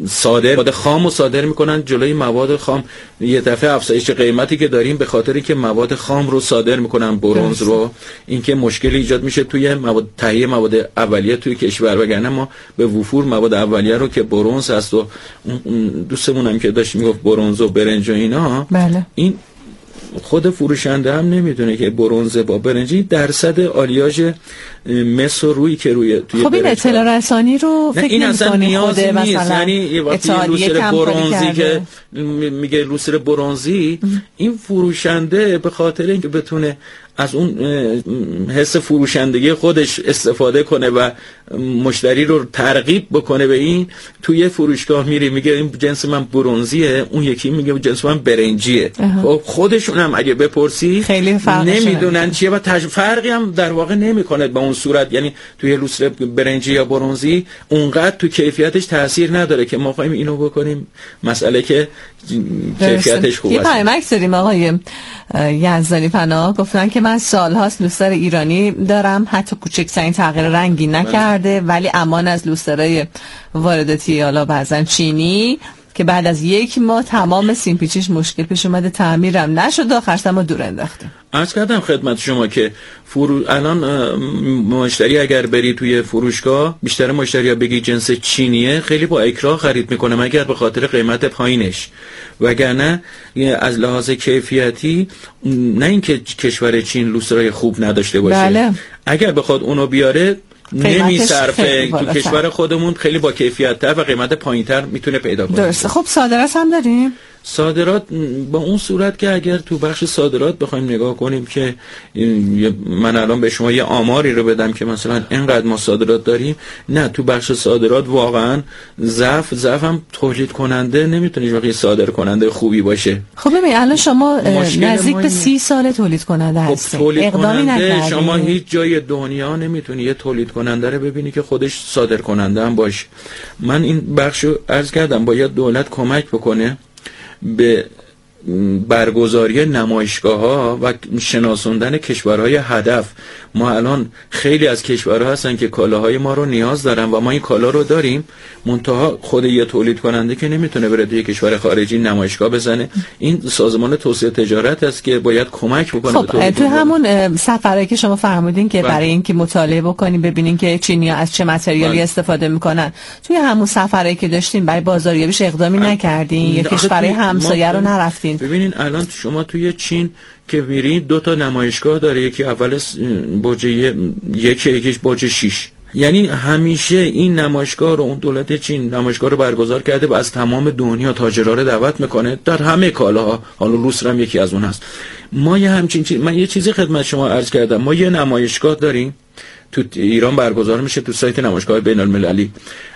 مواد خامو صادر میکنن جلوی مواد خام. یه دفعه افزایش قیمتی که داریم به خاطری که مواد خام رو صادر میکنن، برنز رو، اینکه مشکلی ایجاد میشه توی مواد تهیه مواد اولیه توی کشور. وگرنه ما به وفور مواد اولیه رو که برنز هست و دوستمون هم که داشت میگفت برنز و برنج و اینا، بله. این خود فروشنده هم نمیدونه که برنز با برنجی درصد آلیاژ مس و رویی که روی توی خب این اطلاع رسانی رو فکر نمی‌کنی خود مثلا یعنی وقتی لوسر برنزی که میگه لوسر برنزی، این فروشنده به خاطر اینکه بتونه از اون حس فروشندگی خودش استفاده کنه و مشتری رو ترغیب بکنه به این، توی فروشگاه میره میگه این جنس من برنزیه، اون یکی میگه جنس من برنجیه. خب خودشون هم اگه بپرسی خیلی نمیدونن چیه و فرقی هم در واقع نمیکنه به اون صورت. یعنی توی لوسر برنجی یا برنزی اونقدر تو کیفیتش تاثیر نداره که ما خواهیم اینو بکنیم مسئله که کیفیتش خوبه. یه پیامک داریم آقای یزدانی پناه، گفتن که من سالهاست لوستر ایرانی دارم، حتی کوچکترین تغییر رنگی نکرده، ولی امان از لوسترهای وارداتی حالا بعضن چینی که بعد از 1 ماه تمام سیمپیچیش مشکل پیش اومده، تعمیرم نشد، آخرش ما دور انداختیم. عرض کردم خدمت شما که الان مشتری اگر بری توی فروشگاه، بیشتر مشتری ها بگی جنس چینیه، خیلی با اکراه خرید میکنه مگر به خاطر قیمت پایینش. وگرنه از لحاظ کیفیتی نه اینکه کشور چین لوسترای خوب نداشته باشه، بله. اگر بخواد اونو بیاره نمیصرفه، تو کشور خودمون خیلی با کیفیت تر و قیمت پایین تر میتونه پیدا کنه. درسته. خب صادرات هم داریم؟ صادرات با اون صورت که اگر تو بخش صادرات بخوایم نگاه کنیم که من الان به شما یه آماری رو بدم که مثلا اینقدر ما صادرات داریم، نه، تو بخش صادرات واقعا ضعف هم تولید کننده نمیتونه واقعا صادر کننده خوبی باشه. خب ببین الان شما نزدیک به 30 سال تولید کننده هستید، اقدامی نکردید. شما هیچ جای دنیا نمیتونی یه تولید کننده رو ببینی که خودش صادر کننده هم باشه. من این بخشو عرض کردم باید دولت کمک بکنه به برگزاری نمایشگاه‌ها و شناسوندن کشورهای هدف. ما الان خیلی از کشورها هستن که کالاهای ما رو نیاز دارن و ما این کالا رو داریم، منتها خود یه تولید کننده که نمیتونه بره توی کشور خارجی نمایشگاه بزنه. این سازمان توسعه تجارت است که باید کمک بکنه. خب تو همون سفرایی که شما فرمودین که برای اینکه مطالعه بکنین ببینین که چینی‌ها از چه متریالی استفاده میکنن، توی همون سفرایی که داشتین برای بازاریابیش اقدامی نکردین یا کشورهای همسایه رو نرفتین؟ ببینین الان شما توی چین که میرین 2 تا نمایشگاه داره، یکی اول برج 1، یکیش برج 6. یعنی همیشه این نمایشگاه رو اون دولت چین نمایشگاه رو برگزار کرده و از تمام دنیا تاجرها رو دعوت میکنه در همه کالاها. حالا لوستر هم یکی از اون هست. ما یه همچین من یه چیزی خدمت شما عرض کردم، ما یه نمایشگاه داریم تو ایران برگزار میشه تو سایت نمایشگاه بین المللی.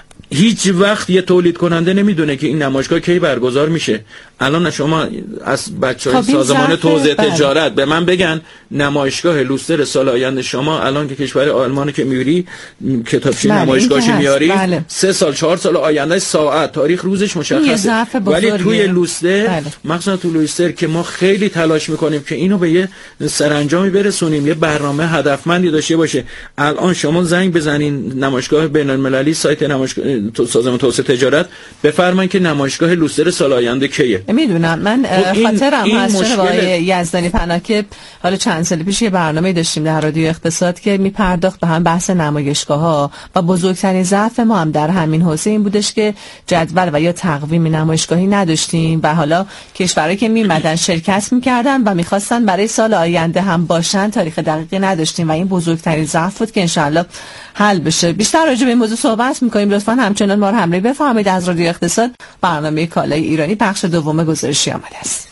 هیچ وقت یه تولید کننده نمیدونه که این نمایشگاه کی برگزار میشه. الان شما از بچهای سازمان توسعه تجارت به من بگن نمایشگاه لوستر سال آینده، شما الان که کشور آلمان که میری کتابچه نمایشگاهش میاری 3 سال 4 سال آینده ساعت تاریخ روزش مشخصه، ولی توی لوستر مثلا تو لوستر که ما خیلی تلاش میکنیم که اینو به یه سرانجامی برسونیم، یه برنامه هدفمندی داشته باشه. الان شما زنگ بزنین نمایشگاه بین المللی، سایت نمایشگاه سازمان توسعه تجارت، بفرمایید که نمایشگاه لوستر سال آینده کیه. میدونم من خاطرم از آقای یزدانی پناه که حالا چند سال پیش یه برنامه داشتیم در رادیو اقتصاد که میپرداخت به هم بحث نمایشگاه‌ها و بزرگترین ضعف ما هم در همین حوزه این بودش که جدول و یا تقویم نمایشگاهی نداشتیم و حالا کشورایی که میمدن شرکت میکردن و میخواستن برای سال آینده هم باشن تاریخ دقیقی نداشتیم و این بزرگترین ضعف بود که انشالله حل بشه. بیشتر راجع به این موضوع صحبت می‌کنیم. لطفاً همچنان ما رو همراهی بفرمایید. از رادیو اقتصاد برنامه کالای ایرانی بخش دوم گزارشی آمده است.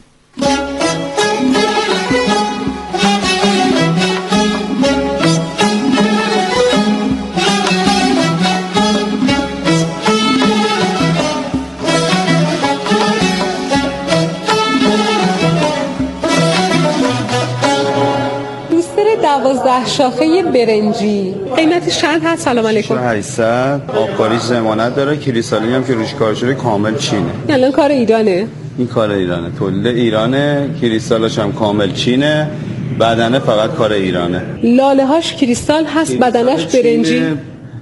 12 شاخه برنجی قیمتش چند هست؟ سلام علیکم. 800 آبکاریش ضمانت داره، کریستالی هم که روش کار شده کامل چینه. الان کار ایرانه؟ این کار ایرانه، تولید ایرانه، کریستالش هم کامل چینه، بدنه فقط کار ایرانه. لاله هاش کریستال هست، بدنش برنجی.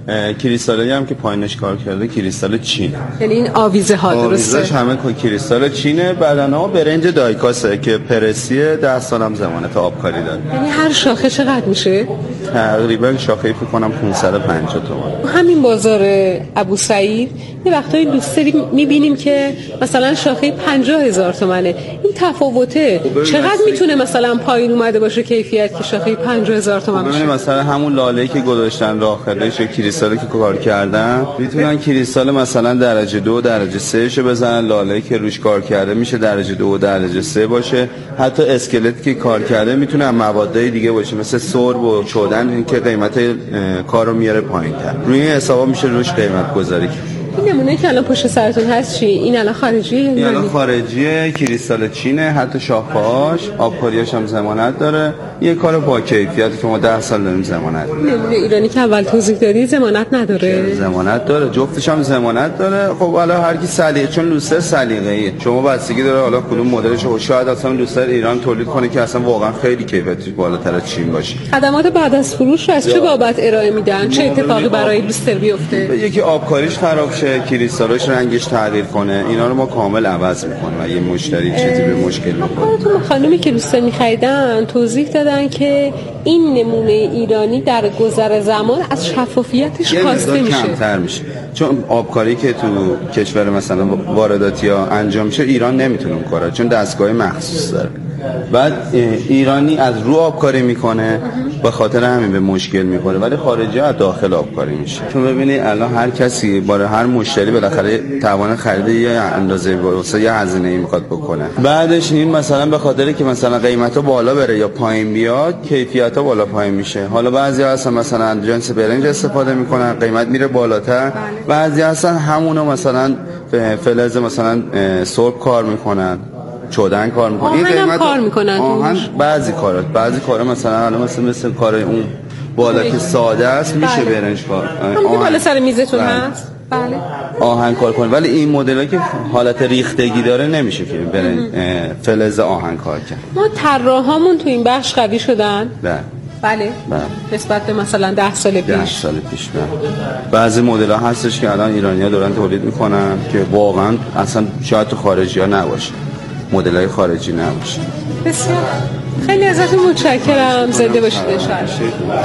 کریستالی هم که پایینش کار کرده کریستال چین، یعنی این آویزه ها درسته؟ آویزش همه کریستال چینه. بدنها برنج دایکاسه که پرسیه 10 سالم زمانت آبکاری داره. یعنی هر شاخه چقدر میشه؟ تقریبا شاخه فکر کنم 550 تومان. همین بازار ابو سعید یه وقتایی دوستری میبینیم که مثلا شاخه 50,000 تومانه. این تفاوته چقدر میتونه مثلا پایین اومده باشه کیفیت که شاخه 50,000 تومان باشه؟ مثلا همون لاله‌ای که گذاشتن داخلش کریستالی که کار کردن میتونن کریستال مثلا درجه 2 درجه 3 شو بزنن، لاله‌ای که روش کار کرده میشه درجه 2 درجه 3 باشه. حتی اسکلت که کار کرده میتونه موادای دیگه باشه مثل سرب و چودن، این که قیمت کارو میاره پایین‌تر. روی این حسابا میشه روش قیمت گذاری کرد. این نمونه که الان پشت سرتون هست چی؟ این الان خارجیه یا این الان خارجیه، کریستال چینه، حتی شاخه‌هاش آبکاریاش هم ضمانت داره. یه کار با کیفیتی که ما 10 سال داریم ضمانت. نمونه ایرانی که اول توضیح دادی ضمانت نداره؟ ضمانت داره، جفتش هم ضمانت داره. خب حالا هر کی سلیقه، چون لوستر سلیقه‌ایه، شما بستگی داره حالا کدوم مدلش رو. شاید اصلا لوستر ایران تولید کنه که اصلا واقعا خیلی کیفیتش بالاتر از چین باشه. خدمات بعد از فروش رو از چه بابت ارائه میدن؟ چه اتفاقی برای لوستر بیفته؟ یکی آبکاریش خراب شه، کریستالاش رنگش تغییر کنه، اینا رو ما کامل عوض می‌کنیم. اگه مشتری چیزی به مشکل می‌خوره. تو خانومی که لوستر می‌خریدن توضیح دادن که این نمونه ایرانی در گذر زمان از شفافیتش کاسته میشه، کمتر میشه، چون آبکاری که تو کشور مثلا وارداتی ها انجام میشه ایران نمیتونه اون کارا، چون دستگاه مخصوص داره. بعد ایرانی از رو آبکاری میکنه، به خاطر همین به مشکل میخوره، ولی خارجی از داخل آبکاری میشه. چون ببینید الان هر کسی برای هر مشتری بالاخره توان خرید یه اندازه واسه یه هزینه‌ای میخواد بکنه. بعدش این مثلا به خاطر که مثلا قیمتا بالا بره یا پایین بیاد، کیفیت‌ها بالا پایین میشه. حالا بعضی هستن مثلا جنس برنج استفاده میکنن، قیمت میره بالاتر. بعضی هستن همونو مثلا فلز مثلا سرب کار میکنن، چودن کار میکنن. این قیمت کار میکنن. بعضی کارا مثلا الان مثل کار اون بالا که ساده است میشه برنج کار. همون که بالا سر میزتون هست. بله. آهن کار کنه، ولی این مدل‌ها که حالت ریختگی داره نمیشه که برنج فلز آهن کار کنه. ما طراحامون تو این بخش قوی شدن. بله. نسبت به مثلا 10 سال پیش. 10 سال پیش. بعضی مدل‌ها هستش که الان ایرانی‌ها دارن تولید میکنن که واقعا اصلا شاید تو خارجی‌ها نباشه. مدل‌های خارجی نباشه. بسیار. خیلی ازتون متشکرم. زنده باشید ان شاءالله.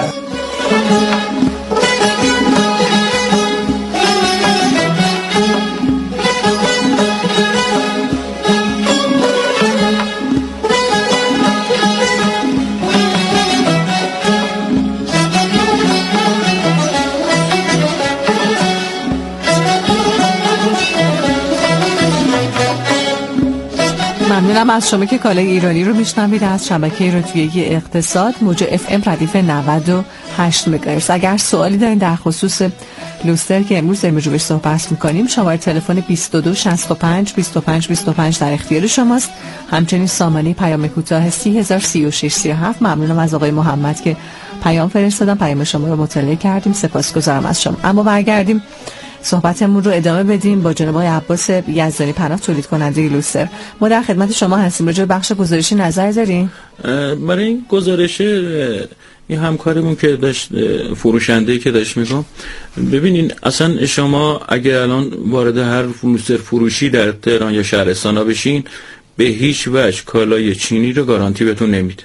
ممنونم از شما که کالای ایرانی رو میشنوید از شبکه رادیویی اقتصاد موج FM ردیف 98 مگاهرتز. اگر سوالی دارین در خصوص لوستر که امروز داریم روش صحبت می‌کنیم، شماره تلفن 22 65 25 25 در اختیار شماست. همچنین سامانه پیام کوتاه 30036 37. ممنونم از آقای محمد که پیام فرستادن، پیام شما رو مطلع کردیم، سپاسگزارم از شما. اما برگردیم صحبتمون رو ادامه بدیم با جناب آقای عباس یزدانی پناه، تولید کننده لوستر. ما در خدمت شما هستیم. راجع به بخش گزارشی نظر دارین؟ برای این گزارش این همکارمون که داشت، فروشنده‌ای که داشت میگم، ببینین اصلا شما اگه الان وارد هر لوستر فروشی در تهران یا شهرستان ها بشین، به هیچ وجه کالای چینی رو گارانتی بهتون نمیده،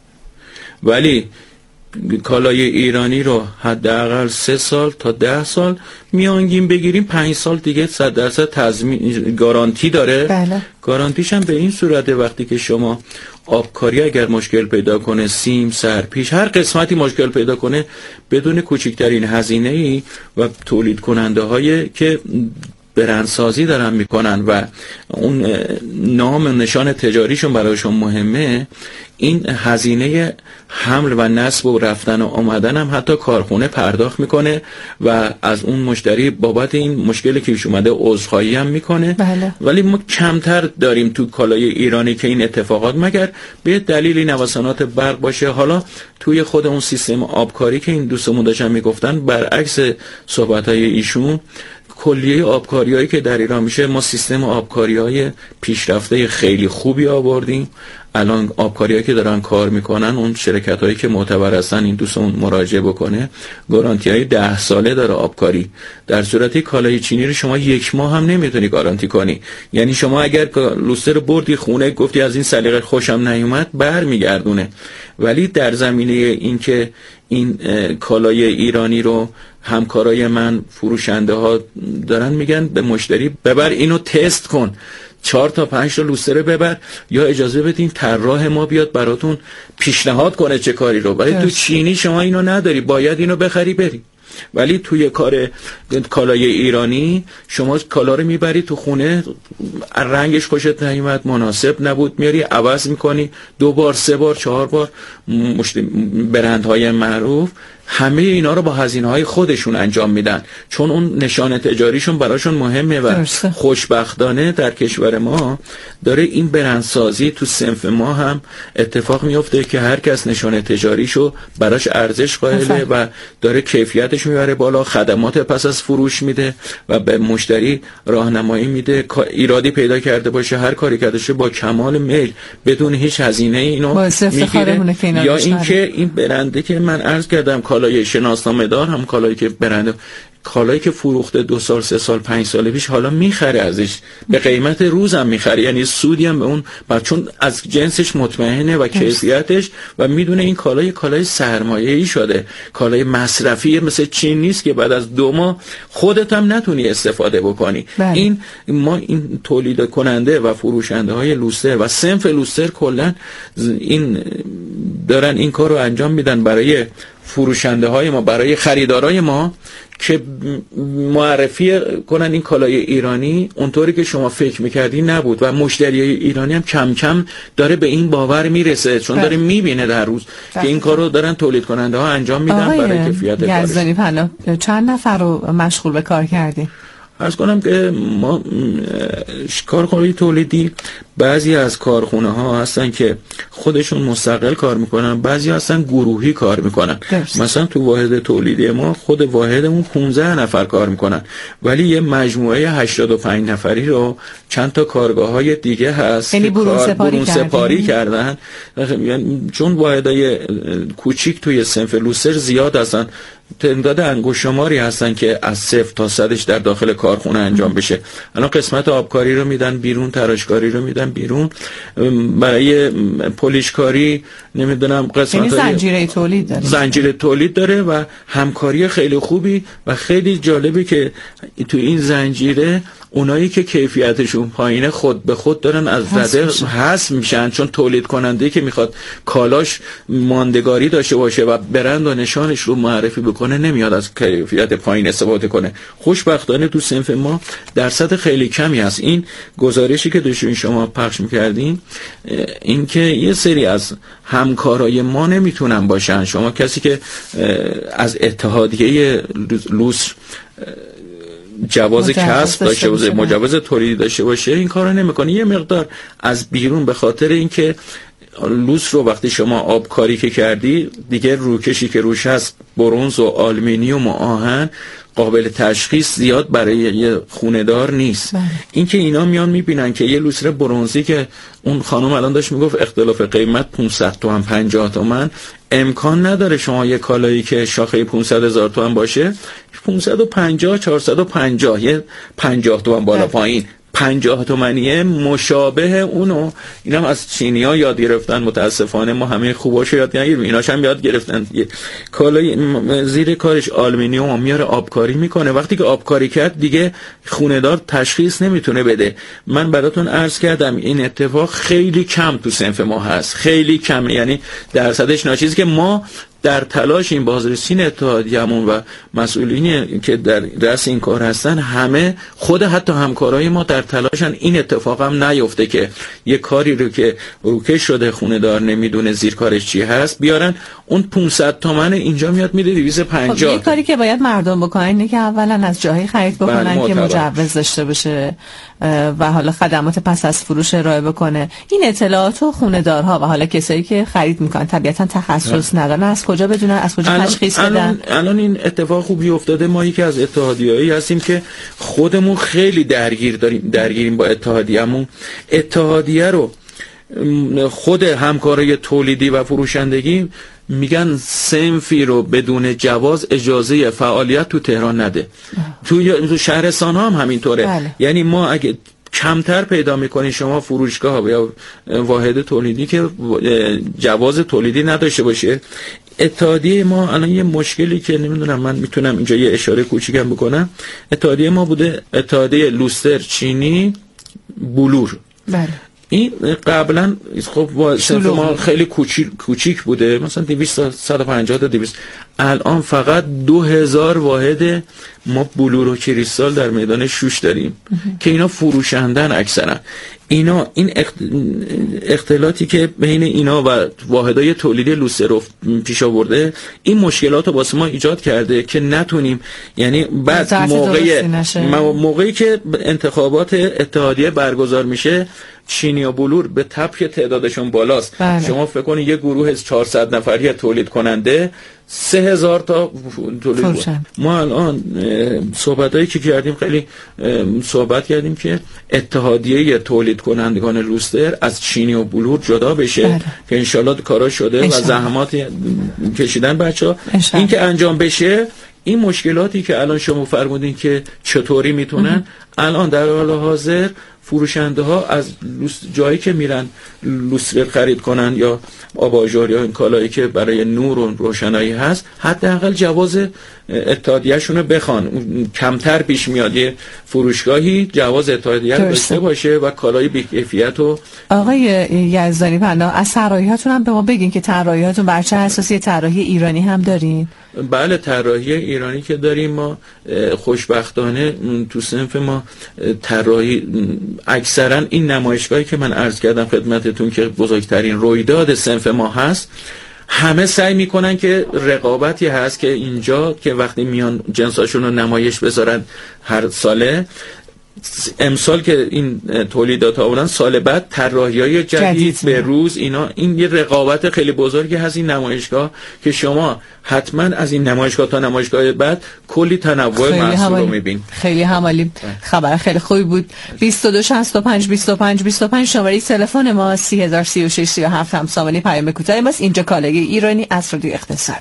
ولی کالای ایرانی رو حداقل 3 سال تا 10 سال میانگین بگیریم، 5 سال دیگه 100% تضمین گارانتی داره. بله. گارانتیش هم به این صورته وقتی که شما آبکاری اگر مشکل پیدا کنه، سیم، سرپیش، هر قسمتی مشکل پیدا کنه، بدون کوچکترین هزینه‌ای و تولید کننده هایی که برندسازی دارن میکنن و اون نام و نشان تجاریشون برایشون مهمه، این هزینه حمل و نصب و رفتن و آمدن هم حتی کارخونه پرداخت میکنه و از اون مشتری بابت این مشکلی که پیش اومده عذرخواهی هم میکنه. بله. ولی ما کمتر داریم تو کالای ایرانی که این اتفاقات، مگر به دلیلی نوسانات برق باشه. حالا توی خود اون سیستم آبکاری که این دوستمون داشتن میگفتن، برعکس صحبت‌های ایشون، کلیه آبکاریایی که در ایران میشه، ما سیستم آبکاری‌های پیشرفته خیلی خوبی آوردیم. الان آبکاریایی که دارن کار میکنن، اون شرکتایی که معتبر هستن، این دوستمون مراجعه بکنه، گارانتی‌های 10 ساله داره آبکاری. در صورتی کالای چینی رو شما 1 ماه هم نمیتونی گارانتی کنی. یعنی شما اگر لوستر رو بردی خونه، گفتی از این سلیقه خوشم نیومد، برمیگردونه. ولی در زمینه این که این کالای ایرانی رو همکارای من فروشنده ها دارن میگن به مشتری ببر اینو تست کن، 4 تا 5 تا لوستر ببر، یا اجازه بدین طراح ما بیاد براتون پیشنهاد کنه چه کاری رو. ولی تو چینی شما اینو نداری، باید اینو بخری بری. ولی توی کالای ایرانی شما کالا رو میبری تو خونه، رنگش خوشت نیومد، مناسب نبود، میاری عوض میکنی، 2 بار 3 بار 4 بار. برندهای معروف همه اینا رو با هزینه‌های خودشون انجام میدن، چون اون نشان تجاریشون براشون مهمه. و خوشبختانه در کشور ما داره این برندسازی تو صنف ما هم اتفاق میفته که هر کس نشان تجاریشو براش ارزش قائله و داره کیفیتش میبره بالا، خدمات پس از فروش میده و به مشتری راهنمایی میده. ایرادی پیدا کرده باشه، هر کاری کرده باشه، با کمال میل بدون هیچ هزینه اینو میگیره. یا اینکه این برنده که من عرض کردم، کالای شناسنامه دار، هم کالایی که برنده، کالایی که فروخته 2 سال 3 سال 5 سال پیش، حالا میخره ازش به قیمت روزم میخره، یعنی سودی هم به اون، چون از جنسش مطمئنه و کیفیتش و میدونه این کالای سرمایه‌ای شده، کالای مصرفی مثل چین نیست که بعد از 2 ماه خودت هم نتونی استفاده بکنی. این ما این تولید کننده و فروشنده های لوستر و صنف لوستر کلا این دارن این کارو انجام میدن برای فروشنده های ما، برای خریدارای ما، که معرفی کنن این کالای ایرانی اونطوری که شما فکر میکردی نبود. و مشتری ایرانی هم کم کم داره به این باور میرسه، چون داره میبینه در روز که این کارو دارن تولید کننده ها انجام میدن برای کیفیت کارش. یزدانی پناه، چند نفر رو مشغول به کار کردی؟ عرض کنم که ما کارخانه تولیدی، بعضی از کارخونه ها هستن که خودشون مستقل کار میکنن، بعضی هستن گروهی کار میکنن. مثلا تو واحد تولیدی ما، خود واحدمون 15 نفر کار میکنن، ولی یه مجموعه 85 نفری رو چند تا کارگاه های دیگه هست یعنی برون سپاری کردن. چون واحدهای کوچیک توی صنف لوستر زیاد هستن، تعداد انگشت‌شماری هستن که از 0 تا 100ش در داخل کارخونه انجام بشه. الان قسمت آبکاری رو میدن بیرون، تراشکاری رو میدن بیرون، برای پولیشکاری نمیدونم قسمت زنجیره تولید داره و همکاری خیلی خوبی و خیلی جالبی که تو این زنجیره اونایی که کیفیتشون پایینه خود به خود دارن از رده حذف میشن، چون تولید کننده که میخواد کالاش ماندگاری داشته باشه و برند و نشانش رو معرفی بکنه نمیاد از کیفیت پایین استفاده کنه. خوشبختانه تو صنف ما درصد خیلی کمی هست. این گزارشی که داشتین شما پخش میکردین، این که یه سری از همکارای ما نمیتونن باشن. شما کسی که از اتحادیه لوس جواز کسب داشته باشه، مجوز تولید داشته باشه، این کارو نمیکنه. یه مقدار از بیرون به خاطر اینکه لوس رو وقتی شما آبکاری که کردی دیگه روکشی که روش هست برنز و آلومینیوم و آهن قابل تشخیص زیاد برای یه خونه‌دار نیست. این که اینا میان میبینن که یه لوستر برنزی که اون خانم الان داشت میگفت اختلاف قیمت 500 تومن 50 تومن، امکان نداره شما یه کالایی که شاخه 500,000 تومن باشه 550 450 یه 50 تومن بالا پایین 50 تومنیه مشابه اونو. اینم از چینی‌ها یاد گرفتن، متاسفانه ما همه خوباشو یاد نگیریم، ایناش هم یاد گرفتن. کالای زیر کارش آلومینیوم میاره آبکاری میکنه، وقتی که آبکاری کرد دیگه خونه‌دار تشخیص نمیتونه بده. من براتون عرض کردم این اتفاق خیلی کم تو صنف ما هست، خیلی کم، یعنی درصدش ناچیزی که ما در تلاش این بازرسین اتحادیه‌مون و مسئولینی که در رأس این کار هستن، همه خود حتی همکارای ما در تلاشن این اتفاق هم نیفته که یه کاری رو که روکش شده خونه دار نمیدونه زیر کارش چی هست بیارن اون 500 تومن اینجا میاد میده 250. یه کاری که باید مردم بکنن اینه که اولا از جایی خرید بکنن که مجوز داشته باشه و حالا خدمات پس از فروش ارائه بکنه. این اطلاعاتو خونه دارها و حالا کسایی که خرید میکنن طبیعتا تخصص ندارن از کجا بدونن، از کجا تشخیص بدن؟ الان این اتفاق خوبی افتاده. ما یکی از اتحادیه‌ای هستیم که خودمون خیلی درگیریم با اتحادیه‌مون. اتحادیه رو خود همکارای تولیدی و فروشندگی میگن صنفی رو بدون جواز اجازه فعالیت تو تهران نده. تو شهرستان ها هم همینطوره. بله. یعنی ما اگه کمتر پیدا میکنین شما فروشگاه یا واحد تولیدی که جواز تولیدی نداشته باشه. اتحادیه ما الان یه مشکلی که نمیدونم، من میتونم اینجا یه اشاره کوچیکم بکنم. اتحادیه ما بوده اتحادیه لوستر چینی بلور. بله. این قبلا خب صنف ما خیلی کوچیک بوده، مثلا 200 150 تا 200. الان فقط 2000 واحد ما بلور و کریستال در میدان شوش داریم که اینا فروشندن اکثرا. اینا این اختلاطی که بین اینا و واحدهای تولیدی لوستر پیش آورده این مشکلات رو واسه ما ایجاد کرده که نتونیم، یعنی بعد موقعی که انتخابات اتحادیه برگزار میشه چینی و بلور به تبع که تعدادشون بالاست. بله. شما فکر کنید یه گروه 400 نفری تولید کننده 3000 تا تولید بود. ما الان صحبتایی که کردیم خیلی صحبت کردیم که اتحادیه تولید کنندگان لوستر از چینی و بلور جدا بشه. بله. که انشالله کارا شده و زحمات کشیدن بچه‌ها. این که انجام بشه، این مشکلاتی که الان شما فرمودین که چطوری میتونن الان در حال حاضر فروشنده ها از جایی که میرن لوستر خرید کنن یا آباژور یا این کالایی که برای نور و روشنایی هست، حداقل جواز اتحادیه‌شون رو بخوان. کمتر پیش میاد یه فروشگاهی جواز اتحادیه داشته باشه و کالای بی‌کیفیت. و آقای یزدانی پناه، از طراحی‌هاتون هم به ما بگین که طراحی‌هاتون بر چه اساسی؟ طراحی ایرانی هم دارین؟ بله، طراحی ایرانی که داریم. ما خوشبختانه تو صنف ما طراحی اکثرا این نمایشگاهی که من عرض کردم خدمتتون که بزرگترین رویداد صنف ما هست، همه سعی میکنن که رقابتی هست که اینجا که وقتی میان جنساشون رو نمایش بذارن هر ساله، امسال که این تولیدات آوردن، سال بعد طراحی‌های جدید به روز اینا، این یه رقابت خیلی بزرگی هست این نمایشگاه که شما حتما از این نمایشگاه تا نمایشگاه بعد کلی تنوع محصول رو می‌بینید. خیلی همالی. خبر خیلی خوبی بود. 22 65 25 25 شماره تلفن ما 3036 37 هم سامانی پیام کوتاه ماست. اینجا کالای ایرانی از رادیو اقتصاد.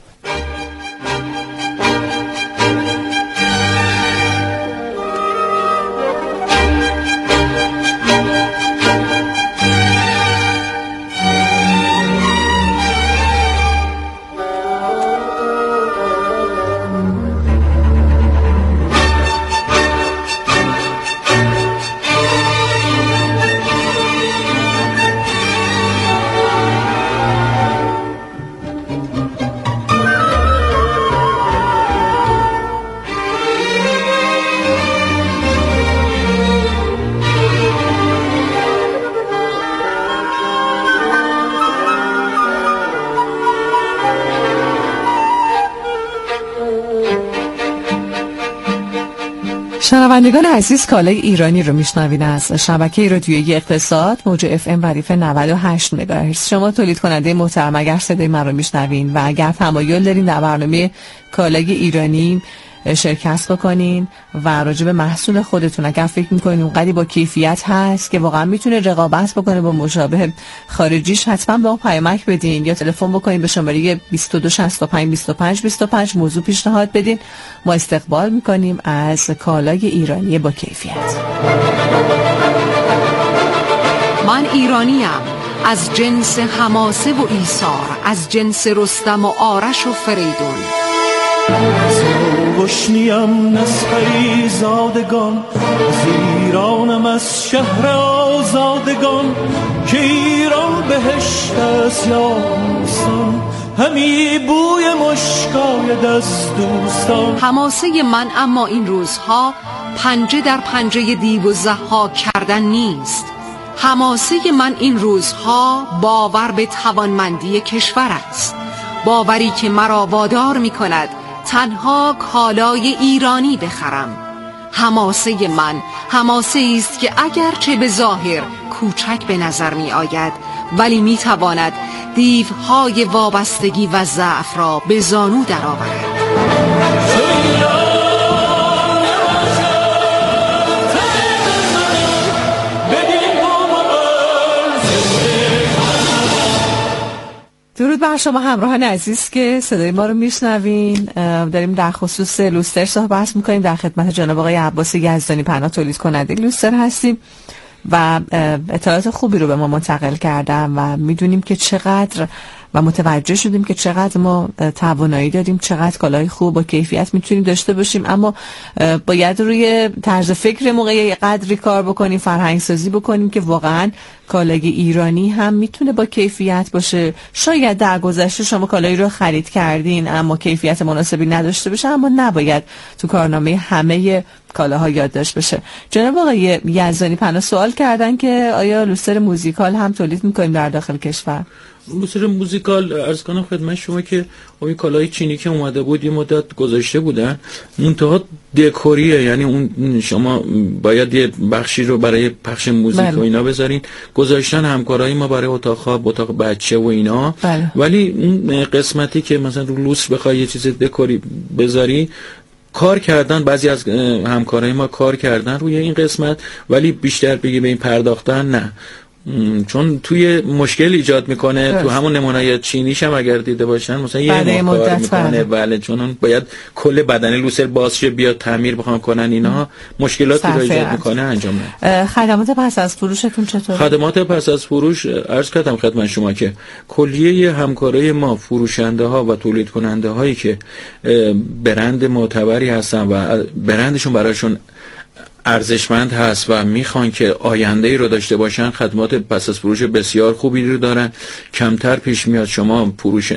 شنوندگان عزیز، کالای ایرانی رو میشنوید از شبکه رادیویی اقتصاد، موج FM ردیف 98 مگاهرتز. شما تولید کننده محترم اگر صدای من رو میشنوین و اگر تمایل دارین در برنامه کالای ایرانی شرکت بکنین و راجع به محصول خودتون اگر فکر میکنین اونقدی با کیفیت هست که واقعا میتونه رقابت بکنه با مشابه خارجیش، حتما به ما پیامک بدین یا تلفن بکنین به شماره 22 65 25 25 موضوع پیشنهاد بدین. ما استقبال میکنیم از کالای ایرانی با کیفیت. من ایرانیم، از جنس حماسه و ایثار، از جنس رستم و آرش و فریدون. گشنیم نسخه‌ای زادگان، از ایرانم از شهر آزادگان، که ایران بهشت است یا دوستان، همی بوی مشکای دست دوستان. حماسه من اما این روزها پنجه در پنجه دیو و ضحاک کردن نیست. حماسه من این روزها باور به توانمندی کشور است، باوری که مرا وادار می کند تنها کالای ایرانی بخرم. حماسه من حماسه است که اگرچه به ظاهر کوچک به نظر می آید، ولی می تواند دیوهای وابستگی و ضعف را به زانو درآورد. درود بر شما همراهان عزیز که صدای ما رو میشنوین. داریم در خصوص لوستر صحبت میکنیم. در خدمت جناب آقای عباس یزدانی پناه تولید کننده لوستر هستیم و اطلاعات خوبی رو به ما منتقل کردن و میدونیم که چقدر و متوجه شدیم که چقدر ما توانایی داریم، چقدر کالای خوب با کیفیت میتونیم داشته باشیم، اما باید روی طرز فکر موقعی قدری کار بکنیم، فرهنگ سازی بکنیم که واقعا کالای ایرانی هم میتونه با کیفیت باشه. شاید در گذشته شما کالایی رو خرید کردین اما کیفیت مناسبی نداشته باشه، اما نباید تو کارنامه همه کالاها یادداشت بشه. جناب آقای یزدانی پناه سوال کردن که آیا لوستر موزیکال هم تولید میکنیم در داخل کشور؟ لوستر موزیکال عرض کنم خدمت شما که این کالای چینی که اومده بود یه مدت گذاشته بودن، منتها دکوریه، یعنی اون شما باید یه بخشی رو برای پخش موزیک و اینا بذارین. گذاشتن همکارای ما برای اتاق خواب، اتاق بچه و اینا. ولی اون قسمتی که مثلا رو لوستر بخوای یه چیز دکوری بذاری، کار کردن، بعضی از همکارای ما کار کردن روی این قسمت، ولی بیشتر بگی به این پرداختن نه، چون توی مشکل ایجاد میکنه. تو همون نمونه‌های چینیش هم اگر دیده باشن مثلا یه ماه کار میکنه، بله، چون اون باید کل بدن لوستر باز شه، بیاد تعمیر بخوام کنن، اینا مشکلاتی رو ایجاد میکنه. انجام نه. خدمات پس از فروشتون چطور؟ خدمات پس از فروش عرض کردم خدمت شما که کلیه همکارای ما، فروشنده ها و تولید کننده هایی که برند معتبری هستن و برندشون براشون ارزشمند هست و میخوان که آینده‌ای رو داشته باشن، خدمات پس از فروش بسیار خوبی رو دارن. کمتر پیش میاد شما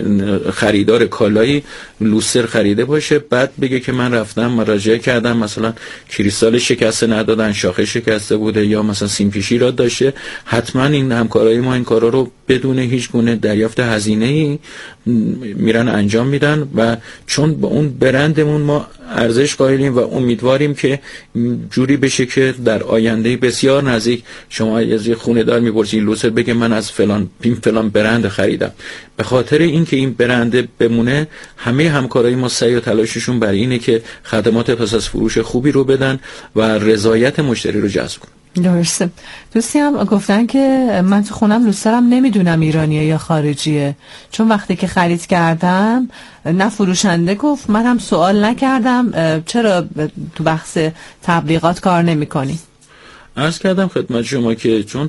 خریدار کالایی لوستر خریده باشه بعد بگه که من رفتم مراجعه کردم، مثلا کریستال شکسته ندادن، شاخه شکسته بوده یا مثلا سیم پیشی را داشته. حتما این همکارای ما این کارا رو بدون هیچ گونه دریافت هزینه‌ای میرن انجام میدن و چون با اون برندمون ما ارزش قائلیم و امیدواریم که جوری بشه که در آینده بسیار نزدیک شما از یه خونه دار میپرسید لوستر بگه من از فلان برند خریدم. به خاطر اینکه این برند بمونه، همه همکارای ما سعی و تلاششون برای اینه که خدمات پس از فروش خوبی رو بدن و رضایت مشتری رو جذب کنن. درسته. دوستی هم گفتن که من تو خونم لوسترم نمیدونم ایرانیه یا خارجیه، چون وقتی که خرید کردم نه فروشنده گفت، من هم سوال نکردم چرا تو بحث تبلیغات کار نمی کنی؟ عرض کردم خدمت شما که چون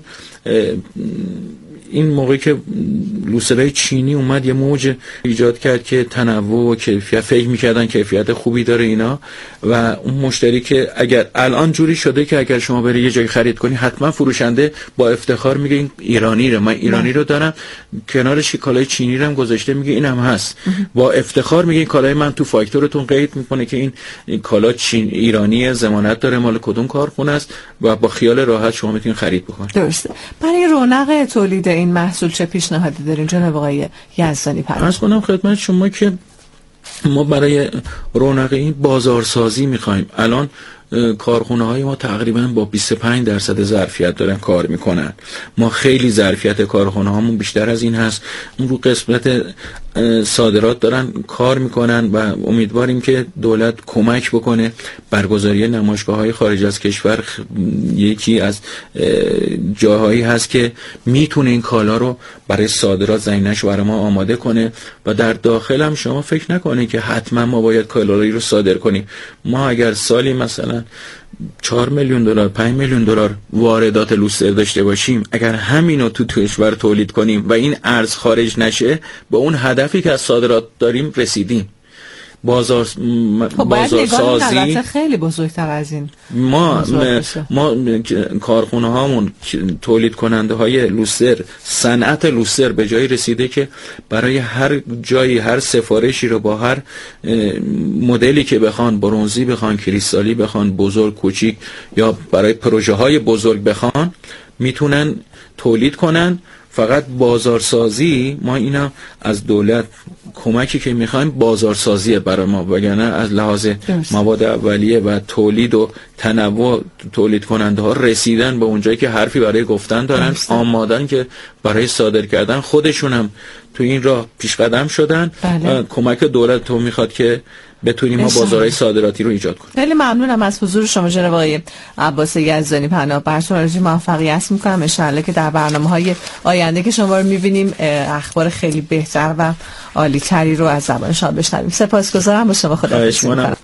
این موقعی که لوسترهای چینی اومد یه موج ایجاد کرد که تنوع و کیفیت، فکر می‌کردن کیفیت خوبی داره اینا، و اون مشتری که اگر الان جوری شده که اگر شما بری یه جایی خرید کنی حتما فروشنده با افتخار میگه این ایرانی رو، من ایرانی رو دارم، کنارش کالای چینی رو هم گذاشته میگه اینم هست، با افتخار میگه این کالای من تو فاکتورتون قید میکنه که این کالا ایرانی، ضمانت داره، مال کدوم کارخونه است و با خیال راحت شما میتونید خرید بکنید. درسته. برای رونق تولید این محصول چه پیشنهادی دارین جناب آقای یزدانی پناه؟ عرض کنم خدمت شما که ما برای رونق این بازارسازی میخوایم. الان کارخونه های ما تقریبا با 25% ظرفیت دارن کار میکنن. ما خیلی ظرفیت کارخونه هامون بیشتر از این هست. اون رو قسمت صادرات دارن کار میکنن و امیدواریم که دولت کمک بکنه. برگزاری نمایشگاه های خارج از کشور یکی از جاهایی هست که میتونه این کالا رو برای صادرات زمینش برای ما آماده کنه و در داخل هم شما فکر نکنید که حتما ما باید کالایی رو صادر کنیم. ما اگر سالی مثلا 4 میلیون دلار 5 میلیون دلار واردات لوستر داشته باشیم، اگر همینو تو کشور تولید کنیم و این ارز خارج نشه، با اون هدفی که از صادرات داریم رسیدیم. بازارسازی خیلی بزرگتر از این. ما کارخونه هامون تولید کننده های لوستر، صنعت لوستر به جایی رسیده که برای هر جایی هر سفارشی رو با هر مدلی که بخوان، برنزی بخوان، کریستالی بخوان، بزرگ کوچیک یا برای پروژه های بزرگ بخوان، میتونن تولید کنن. فقط بازارسازی ما اینا از دولت کمکی که میخوایم بازارسازیه برای ما، وگرنه از لحاظ مواد اولیه و تولید و تنوع تولید کننده ها رسیدن به اونجایی که حرفی برای گفتن دارن، آمادن که برای صادر کردن، خودشون هم تو این راه پیش قدم شدن. کمک دولت تو میخواد که بتونیم ما بازارهای صادراتی رو ایجاد کنیم. خیلی ممنونم از حضور شما جناب آقای عباس یزدانی پناه. براتون آرزوی موفقیت میکنم، ان شاءالله که در برنامه‌های آینده که شما رو میبینیم اخبار خیلی بهتر و عالی تری رو از زبان شما بشنویم. سپاسگزارم، با شما خداحافظی میکنم.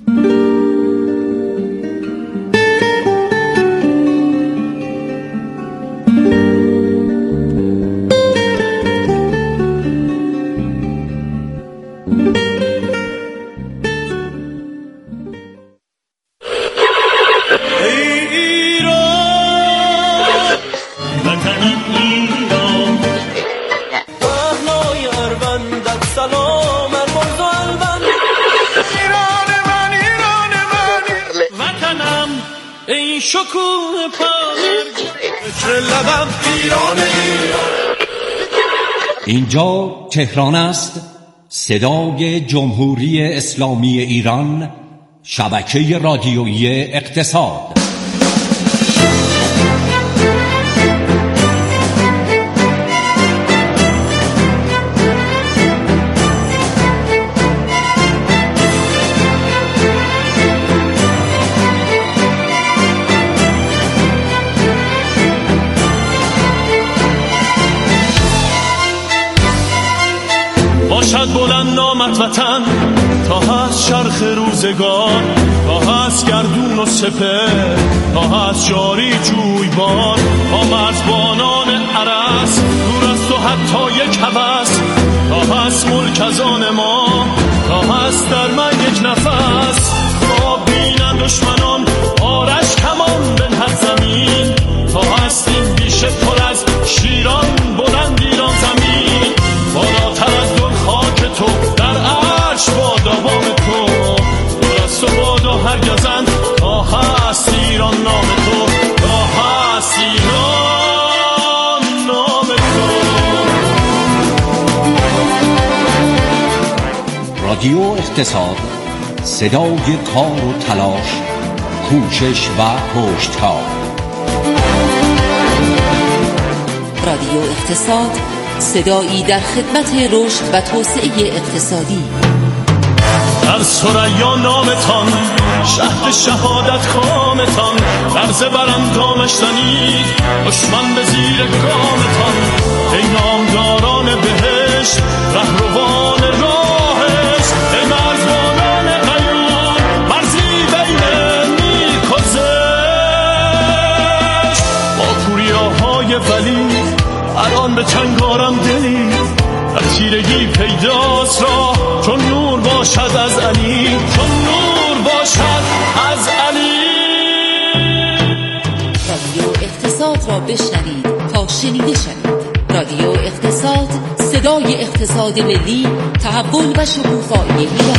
اینجا تهران است، صدای جمهوری اسلامی ایران، شبکه رادیویی اقتصاد. باشد بلند نامت وطن تا هست شرخ روزگار، تا هست گردون و سپر، تا هست جاری جویبار، تا مرزبانان عرس دور است و حتی یک هوس، تا هست ملک از آن ما، تا هست در من یک نفس. تا بینن دشمنان آرش کمان بنهد زمین، تا هست این بیشه پر از شیران بلند ایران زمین. بالاتر از دل خاک تو در عرش با دوام تو، درست و باد و هرگزند تا هست ایران نام تو، تا هست ایران نام تو. رادیو اقتصاد، صدای کار و تلاش، کوشش و پشتکار. رادیو اقتصاد، صدایی در خدمت رشد و توسعه اقتصادی. در ثریا نامتان شهد شهادت کامتان، درز براندامش زنید دشمن به زیر گامتان. ای نامداران بهشت رهروان راهش، ای مرزبانان قیون مرزی بین نیک و زشت. با کوریاهای ولی الان به چنگارم دلی، در تیرگی پیداست را چون نور باشد از علی، چون نور باشد از علی. رادیو اقتصاد را بشنوید تا شنیده شوید. رادیو اقتصاد، صدای اقتصاد ملی، تحول و شکوفایی ایران.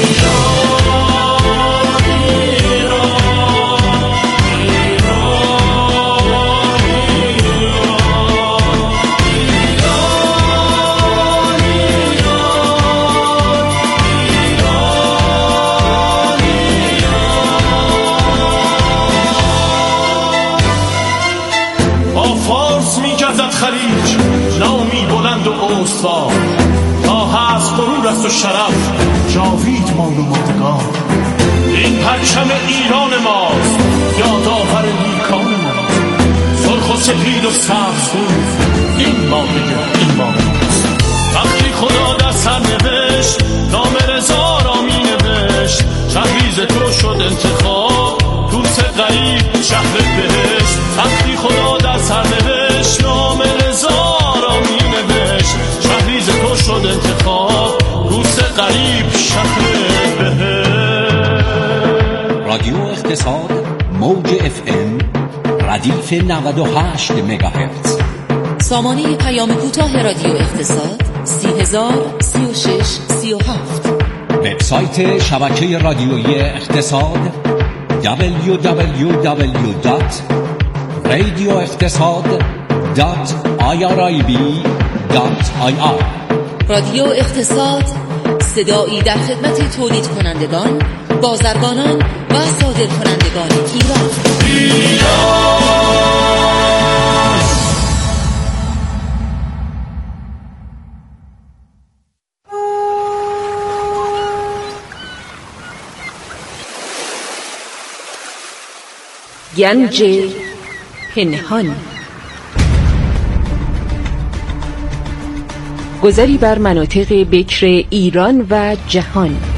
خلیج نامی بلند و استوار، تا هست غرور است و شرف جاوید مال و ماندگار. این پرچم ایران ماست، یادآور نیکان ماست، سرخ و سپید و سبز بود این ما دیگر این ما ماست. وقتی خدا در سر نوشت نام رضا را می نوشت، شهریز تو شد انتخاب توس غریب شهر بهشت. وقتی خدا در سر نوشت نام رضا را می نوشت، شهریز تو شد انتخاب توس غریب شهر بهشت. رادیو اقتصاد، موج FM، ردیف 98 مگاهرتز. سامانه پیام کوتاه رادیو اقتصاد 3003637. وبسایت شبکه رادیویی اقتصاد www.radioeqtasad.irib.ir. رادیو اقتصاد، صدایی در خدمت تولید کنندگان، بازرگانان و صادر کنندگان ایران. گنج پنهان، گذری بر مناطق بکر ایران و جهان.